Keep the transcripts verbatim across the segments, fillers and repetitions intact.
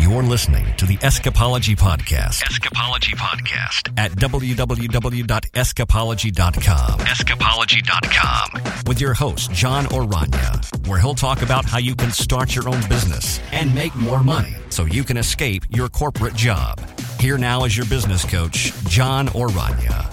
You're listening to the Escapology Podcast. Escapology Podcast at w w w dot escapology dot com. escapology dot com. With your host, John Orania, where he'll talk about how you can start your own business and make more money so you can escape your corporate job. Here now is your business coach, John Orania.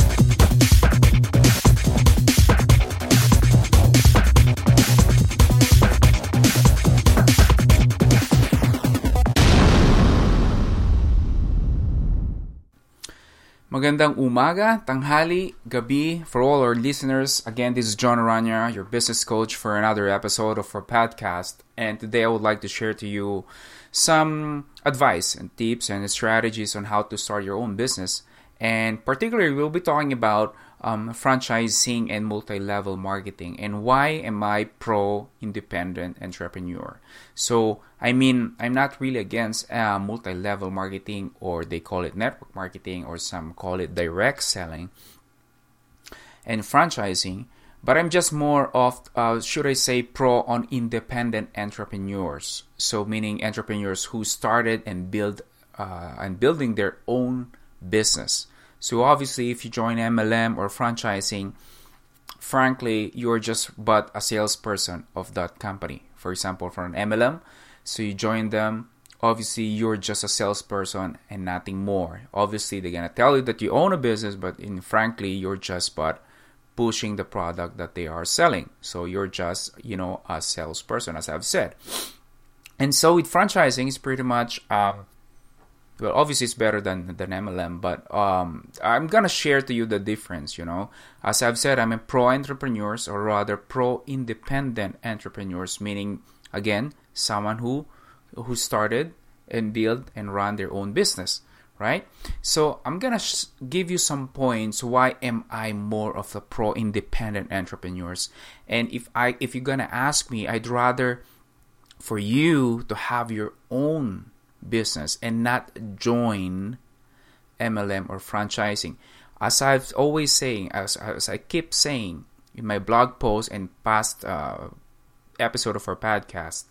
Magandang umaga, tanghali, gabi for all our listeners. Again, this is John Orania, your business coach for another episode of our podcast. And today I would like to share to you some advice and tips and strategies on how to start your own business. And particularly, we'll be talking about um, franchising and multi-level marketing and why am I pro-independent entrepreneur. So, I mean, I'm not really against uh, multi-level marketing, or they call it network marketing, or some call it direct selling and franchising. But I'm just more of, uh, should I say, pro on independent entrepreneurs. So, meaning entrepreneurs who started and build uh, and building their own business. So obviously, if you join M L M or franchising, frankly, you're just but a salesperson of that company. For example, for an M L M, so you join them, obviously you're just a salesperson and nothing more. Obviously, they're going to tell you that you own a business, but in frankly, you're just but pushing the product that they are selling. So you're just, you know, a salesperson, as I've said. And so with franchising, it's pretty much... Um, Well, obviously, it's better than, than M L M, but um, I'm going to share to you the difference, you know. As I've said, I'm a pro-entrepreneurs, or rather pro-independent entrepreneurs, meaning, again, someone who who started and built and ran their own business, right? So I'm going to sh- give you some points why am I more of a pro-independent entrepreneurs. And if, I, if you're going to ask me, I'd rather for you to have your own business and not join M L M or franchising. As I've always saying, as, as I keep saying in my blog post and past uh, episode of our podcast,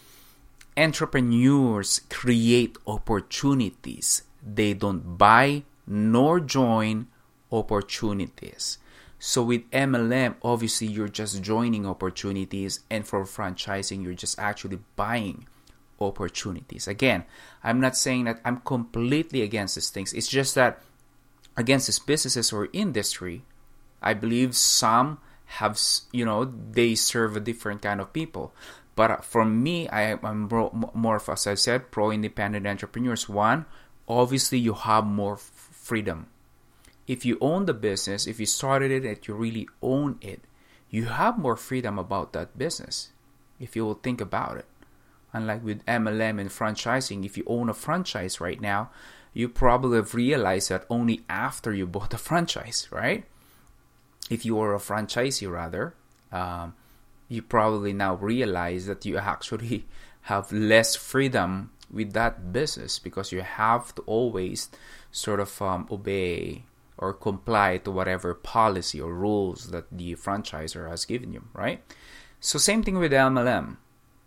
entrepreneurs create opportunities. They don't buy nor join opportunities. So with M L M, obviously you're just joining opportunities, and for franchising, you're just actually buying opportunities. Again, I'm not saying that I'm completely against these things. It's just that against these businesses or industry, I believe some have, you know, they serve a different kind of people. But for me, I am more of, as I said, pro-independent entrepreneurs. One, obviously you have more freedom. If you own the business, if you started it and you really own it, you have more freedom about that business, if you will think about it. Unlike with M L M and franchising, if you own a franchise right now, you probably have realized that only after you bought the franchise, right? If you are a franchisee, rather, um, you probably now realize that you actually have less freedom with that business because you have to always sort of um, obey or comply to whatever policy or rules that the franchisor has given you, right? So same thing with M L M.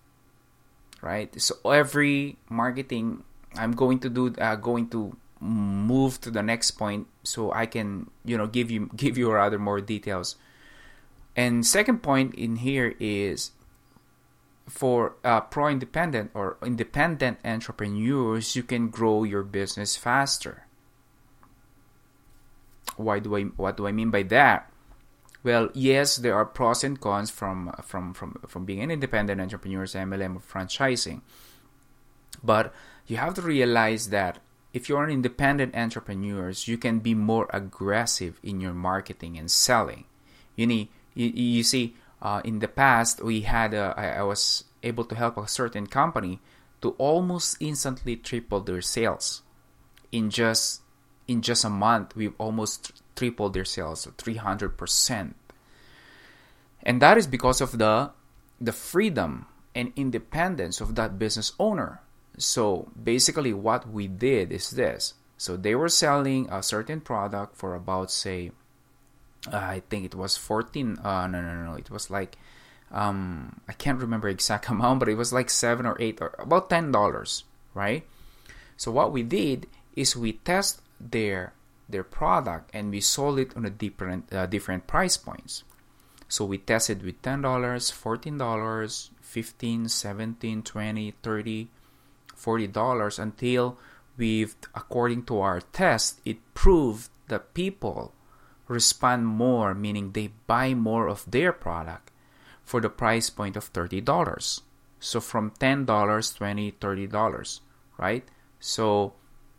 Right, so every marketing, I'm going to do, uh, going to move to the next point, so I can, you know, give you give you rather more details. And second point in here is for uh, pro-independent or independent entrepreneurs, you can grow your business faster. Why do I? What do I mean by that? Well, yes, there are pros and cons from from from, from being an independent entrepreneur, M L M, or franchising. But you have to realize that if you're an independent entrepreneur, you can be more aggressive in your marketing and selling. You need, you, you see, uh, in the past, we had a, I, I was able to help a certain company to almost instantly triple their sales in just in just a month. We've almost tripled their sales, so three hundred percent. And that is because of the the freedom and independence of that business owner. So basically what we did is this. So they were selling a certain product for about, say, uh, I think it was fourteen, uh, no, no, no, it was like, um, I can't remember exact amount, but it was like seven or eight or about ten dollars, right? So what we did is we test their their product and we sold it on a different uh, different price points. So we tested with ten dollars, fourteen dollars, fifteen dollars, seventeen dollars, twenty dollars, thirty dollars, forty dollars until we've, according to our test, it proved that people respond more, meaning they buy more of their product for the price point of thirty dollars. So from ten dollars, twenty dollars, thirty dollars, right? So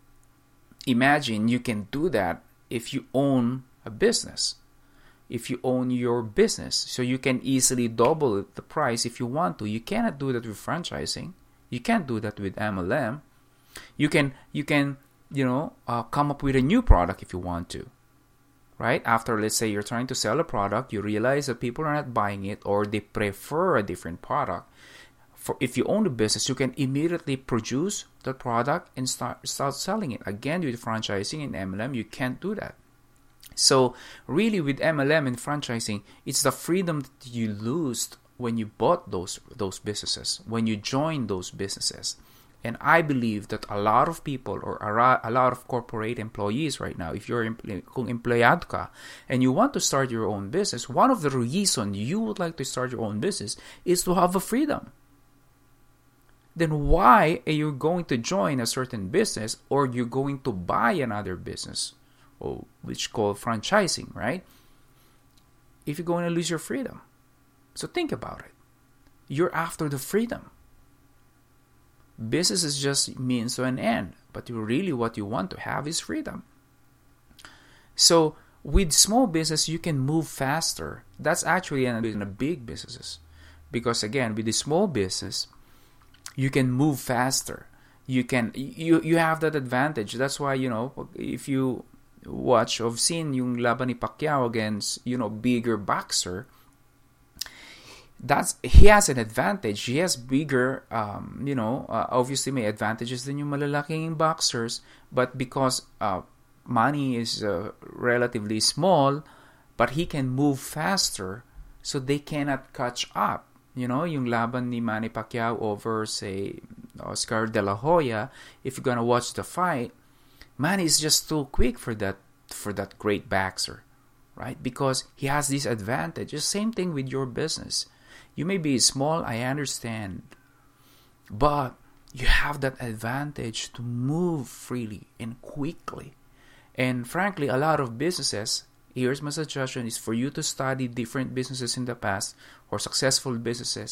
imagine you can do that if you own a business. If you own your business, so you can easily double the price if you want to. You cannot do that with franchising. You can't do that with M L M. You can, you can, you know, uh, come up with a new product if you want to, right? After, let's say, you're trying to sell a product, you realize that people are not buying it or they prefer a different product. For if you own the business, you can immediately produce the product and start start selling it. Again, with franchising and M L M, you can't do that. So really, with M L M and franchising, it's the freedom that you lose when you bought those those businesses, when you join those businesses. And I believe that a lot of people or a lot of corporate employees right now, if you're kung empleyado ka and you want to start your own business, one of the reasons you would like to start your own business is to have a freedom. Then why are you going to join a certain business or you're going to buy another business, or which called franchising, right? If you're going to lose your freedom. So think about it. You're after the freedom. Business is just means to an end, but you really what you want to have is freedom. So with small business, you can move faster. That's actually in the big businesses, because again, with the small business, you can move faster. You can you you have that advantage. That's why, you know, if you watch or seen yung laban ni Pacquiao against, you know, bigger boxer, that's he has an advantage. He has bigger, um, you know, uh, obviously may advantages than yung malalaking boxers, but because uh, money is uh, relatively small, but he can move faster, so they cannot catch up. You know, yung laban ni Manny Pacquiao over, say, Oscar De La Hoya, if you're gonna watch the fight, Manny is just too quick for that for that great boxer, right? Because he has this advantage. The same thing with your business. You may be small, I understand, but you have that advantage to move freely and quickly. And frankly, a lot of businesses, here's my suggestion, is for you to study different businesses in the past or successful businesses.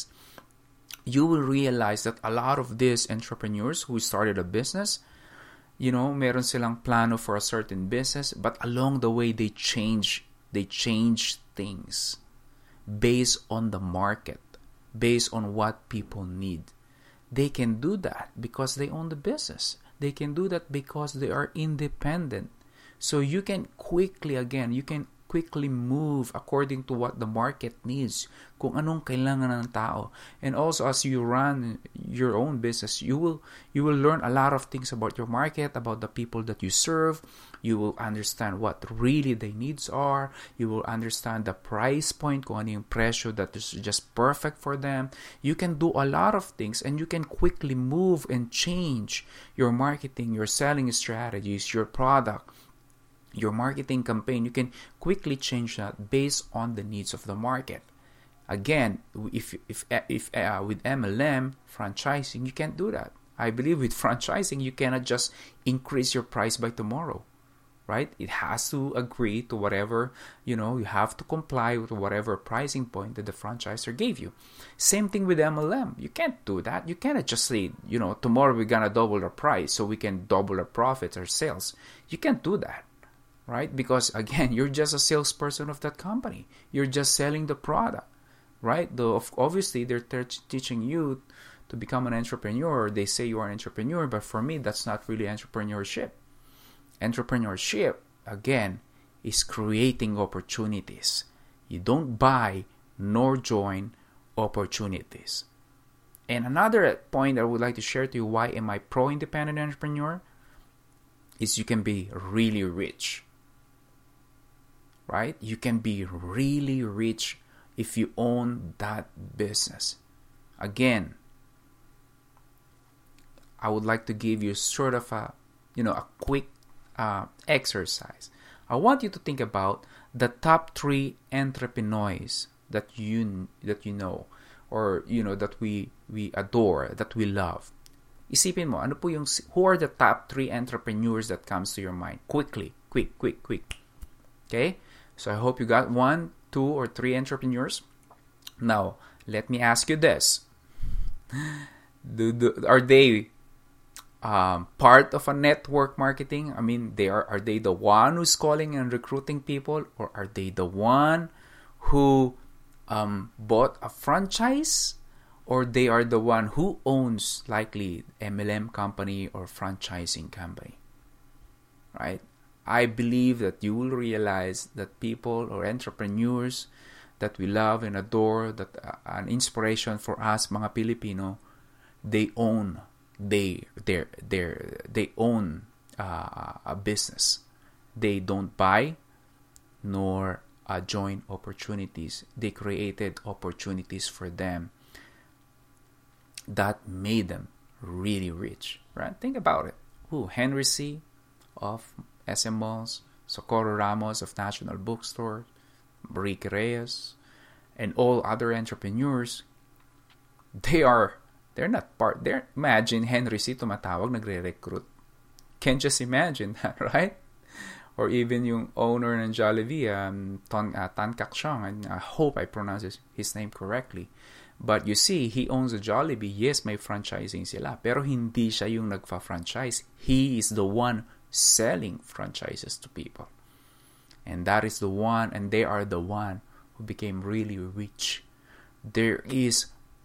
You will realize that a lot of these entrepreneurs who started a business, you know, meron silang plano for a certain business, but along the way they change, they change things based on the market, based on what people need. They can do that because they own the business. They can do that because they are independent. So you can quickly, again, you can quickly move according to what the market needs, kung anong kailangan ng tao. And also, as you run your own business, you will you will learn a lot of things about your market, about the people that you serve. You will understand what really their needs are. You will understand the price point, kung ano yung presyo that is just perfect for them. You can do a lot of things, and you can quickly move and change your marketing, your selling strategies, your product, your marketing campaign. You can quickly change that based on the needs of the market. Again, if if if uh, with M L M franchising, you can't do that. I believe with franchising, you cannot just increase your price by tomorrow, right? It has to agree to whatever, you know, you have to comply with whatever pricing point that the franchisor gave you. Same thing with M L M. You can't do that. You cannot just say, you know, tomorrow we're gonna double the price so we can double our profits or sales. You can't do that. Right? Because again, you're just a salesperson of that company. You're just selling the product, right? Though obviously they're t- teaching you to become an entrepreneur. They say you are an entrepreneur, but for me, that's not really entrepreneurship. Entrepreneurship, again, is creating opportunities. You don't buy nor join opportunities. And another point I would like to share to you, why am I pro-independent entrepreneur, is you can be really rich. Right? You can be really rich if you own that business. Again, I would like to give you sort of a, you know, a quick uh, exercise. I want you to think about the top three entrepreneurs that you that you know, or you know that we we adore, that we love. Isipin mo, ano po yung, who are the top three entrepreneurs that comes to your mind? Quickly, quick, quick, quick. Okay? So I hope you got one, two, or three entrepreneurs. Now, let me ask you this. Do, do, are they um, part of a network marketing? I mean, they are, are they the one who's calling and recruiting people? Or are they the one who um, bought a franchise? Or they are the one who owns likely M L M company or franchising company, right? I believe that you will realize that people or entrepreneurs that we love and adore, that uh, an inspiration for us mga Pilipino, they own, they they they they own uh, a business. They don't buy nor uh, join opportunities. They created opportunities for them that made them really rich, right? Think about it. Who? Henry C. of S M Malls, Socorro Ramos of National Bookstore, Ricky Reyes, and all other entrepreneurs. They are, they're not part, they're, imagine Henry C. tumatawag, nagre-recruit. Can't just imagine that, right? Or even yung owner ng Jollibee, um, Ton, uh, Tan Kak Siong, and I hope I pronounce his, his name correctly. But you see, he owns a Jollibee. Yes, may franchising sila. Pero hindi siya yung nagfa-franchise. He is the one selling franchises to people. And that is the one, and they are the one who became really rich. There is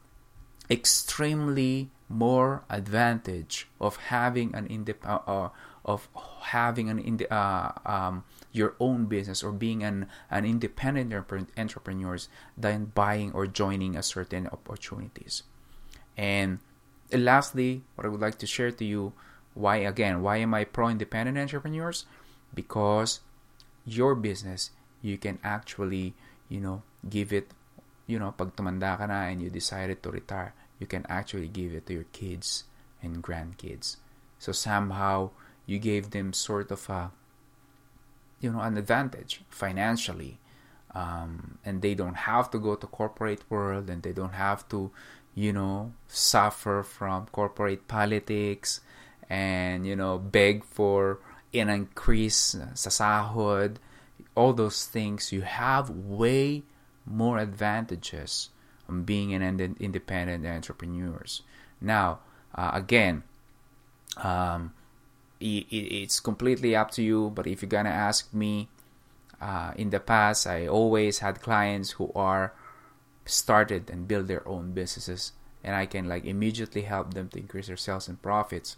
extremely more advantage of having an indep- uh, of having an ind- uh, um, your own business or being an, an independent entrepreneur than buying or joining a certain opportunities. And lastly, what I would like to share to you, why again, why am I pro-independent entrepreneurs? Because your business, you can actually, you know, give it, you know, pag tumanda ka na and you decided to retire, you can actually give it to your kids and grandkids. So somehow, you gave them sort of a, you know, an advantage financially, um, and they don't have to go to corporate world, and they don't have to, you know, suffer from corporate politics, and you know, beg for an increase sa sahod. All those things, you have way more advantages on being an independent entrepreneurs. Now, uh, again, um. it's completely up to you, but if you're gonna ask me, uh, in the past, I always had clients who are started and build their own businesses, and I can like immediately help them to increase their sales and profits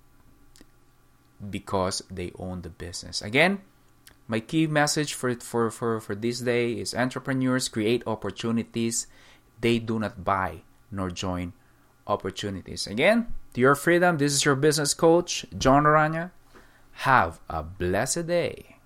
because they own the business. Again, my key message for for for for this day is: entrepreneurs create opportunities; they do not buy nor join opportunities. Again, to your freedom, this is your business coach, John Aranya. Have a blessed day.